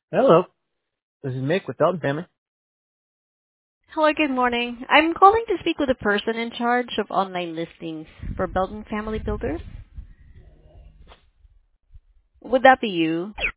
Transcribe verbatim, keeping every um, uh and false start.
Hello, this is Mick with Dalton Family. Hello, good morning. I'm calling to speak with the person in charge of online listings for Belton Family Builders. Would that be you?